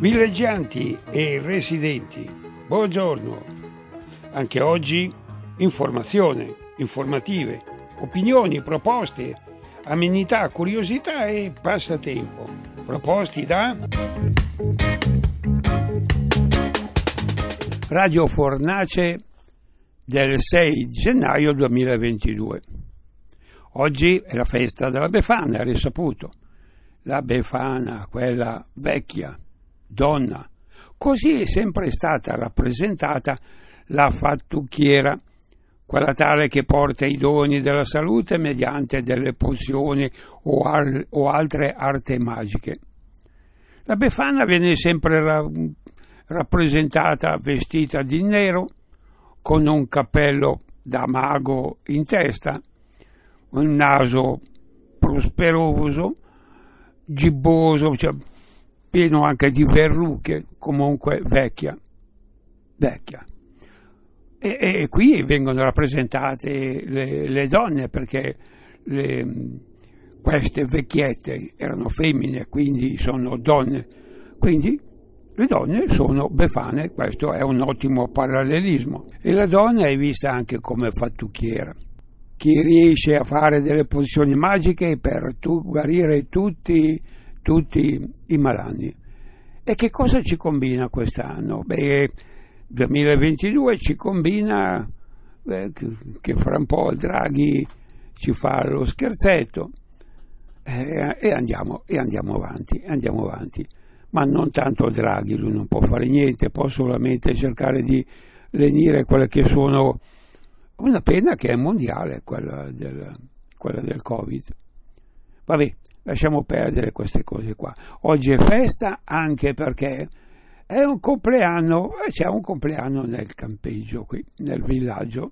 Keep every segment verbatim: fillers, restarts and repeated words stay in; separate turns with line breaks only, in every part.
Villeggianti e residenti, buongiorno. Anche oggi informazione, informative, opinioni, proposte, amenità, curiosità e passatempo. Proposti da Radio Fornace del sei gennaio duemilaventidue. Oggi è la festa della Befana, è risaputo. La Befana, quella vecchia, donna. Così è sempre stata rappresentata la fattucchiera, quella tale che porta i doni della salute mediante delle pozioni o, al, o altre arti magiche. La Befana viene sempre ra- rappresentata vestita di nero, con un cappello da mago in testa, un naso prosperoso, gibboso, cioè pieno anche di verruche, comunque vecchia, vecchia. E, e qui vengono rappresentate le, le donne, perché le, queste vecchiette erano femmine, quindi sono donne, quindi le donne sono befane, questo è un ottimo parallelismo. E la donna è vista anche come fattucchiera, chi riesce a fare delle pozioni magiche per tu, guarire tutti, tutti i malanni. E che cosa ci combina quest'anno? Beh, duemilaventidue ci combina eh, che fra un po' Draghi ci fa lo scherzetto eh, e, andiamo, e andiamo avanti, andiamo avanti. Ma non tanto Draghi, lui non può fare niente, può solamente cercare di lenire quelle che sono una pena che è mondiale, quella del, quella del Covid. Vabbè, lasciamo perdere queste cose qua. Oggi è festa anche perché è un compleanno, c'è un compleanno nel campeggio qui, nel villaggio.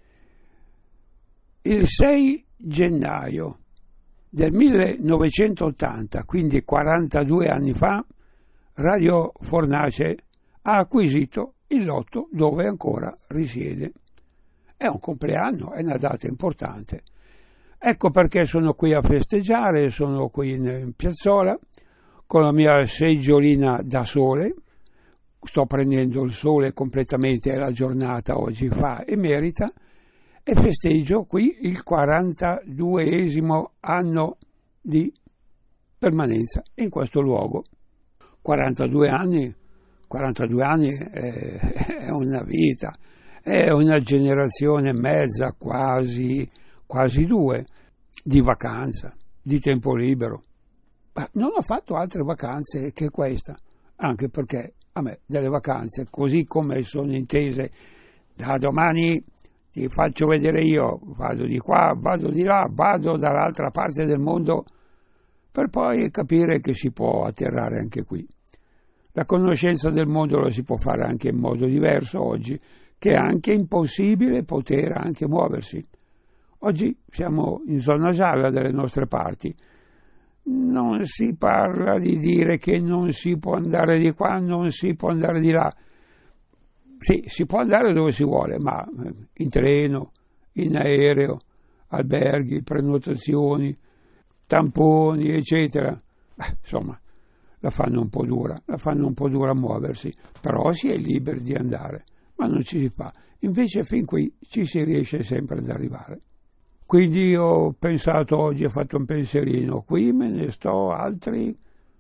Il sei gennaio del millenovecentottanta, quindi quarantadue anni fa, Radio Fornace ha acquisito il lotto dove ancora risiede. È un compleanno, è una data importante. Ecco perché sono qui a festeggiare, sono qui in piazzola con la mia seggiolina da sole. Sto prendendo il sole completamente, la giornata oggi fa e merita, e festeggio qui il quarantaduesimo anno di permanenza in questo luogo. quarantadue anni, quarantadue anni è, è una vita, è una generazione mezza, quasi, quasi due, di vacanza, di tempo libero. Ma non ho fatto altre vacanze che questa, anche perché a me delle vacanze, così come sono intese, da domani ti faccio vedere io, vado di qua, vado di là, vado dall'altra parte del mondo, per poi capire che si può atterrare anche qui. La conoscenza del mondo la si può fare anche in modo diverso oggi, che è anche impossibile poter anche muoversi. Oggi siamo in zona gialla dalle nostre parti. Non si parla di dire che non si può andare di qua, non si può andare di là. Sì, si può andare dove si vuole, ma in treno, in aereo, alberghi, prenotazioni, tamponi, eccetera. Beh, insomma, la fanno un po' dura, la fanno un po' dura a muoversi, però si è liberi di andare, ma non ci si fa. Invece fin qui ci si riesce sempre ad arrivare. Quindi ho pensato oggi, ho fatto un pensierino, qui me ne sto altri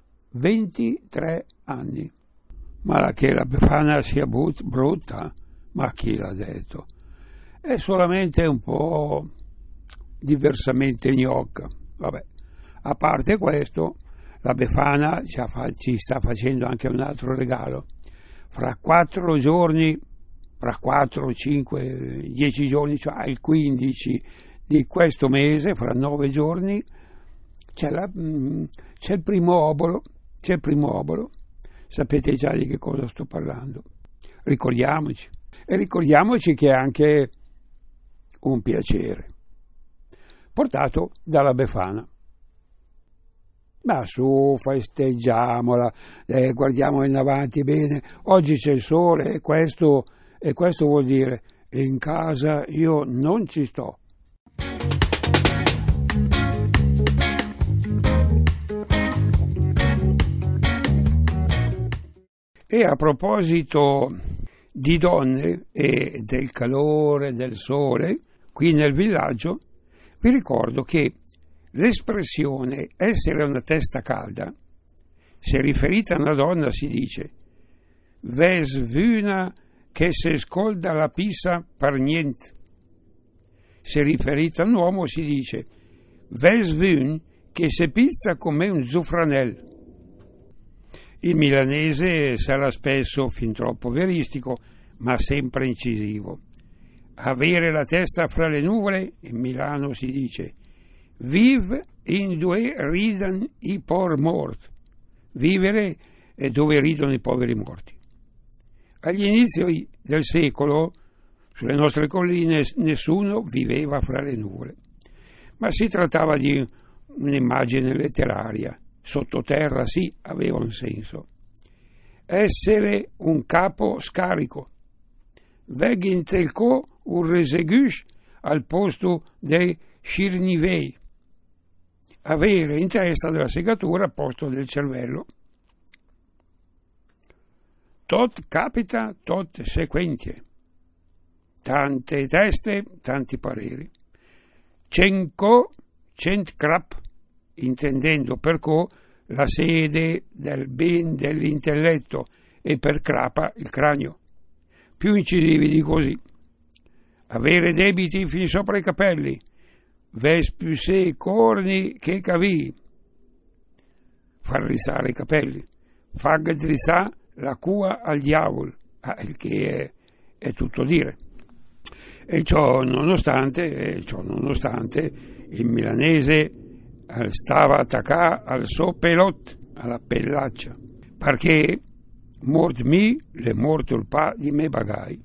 ventitré anni. Ma che la Befana sia but- brutta, ma chi l'ha detto? È solamente un po' diversamente gnocca. Vabbè, a parte questo, la Befana ci, fa- ci sta facendo anche un altro regalo. Fra quattro giorni, fra quattro, cinque, dieci giorni, cioè il quindici di questo mese, fra nove giorni, c'è, la, c'è il primo obolo, c'è il primo obolo. Sapete già di che cosa sto parlando. Ricordiamoci. E ricordiamoci che è anche un piacere, portato dalla Befana. Ma su, festeggiamola, eh, guardiamo in avanti bene. Oggi c'è il sole e questo, e questo vuol dire in casa io non ci sto. E a proposito di donne e del calore del sole, qui nel villaggio, vi ricordo che l'espressione essere una testa calda, se riferita a una donna si dice «Ves vuna che se scolda la pisa par niente». Se riferita a un uomo si dice «Ves vun che se pizza come un zufranel». Il milanese sarà spesso fin troppo veristico, ma sempre incisivo. Avere la testa fra le nuvole, in Milano si dice «Viv in due ridan i por mort». Vivere è dove ridono i poveri morti. Agli inizi del secolo, sulle nostre colline, nessuno viveva fra le nuvole, ma si trattava di un'immagine letteraria. Sottoterra sì, aveva un senso. Essere un capo scarico. Veg in telco un resegush al posto dei scirnivei. Avere in testa della segatura al posto del cervello. Tot capita, tot sequentie. Tante teste, tanti pareri. Cenco, cent crap, intendendo per co la sede del ben dell'intelletto e per crapa il cranio. Più incisivi di così. Avere debiti fin sopra i capelli. Ves più se corni che cavi. Far rizzare i capelli. Fag drizzà la cua al diavolo. Ah, il che è, è tutto dire. E ciò nonostante, e ciò nonostante il milanese stava attaccato al suo pelot, alla pellaccia, perché mort mi le morto il pa di me bagai.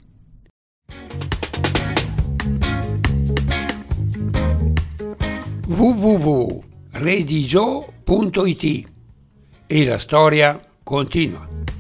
w w w punto redigio punto it e la storia continua.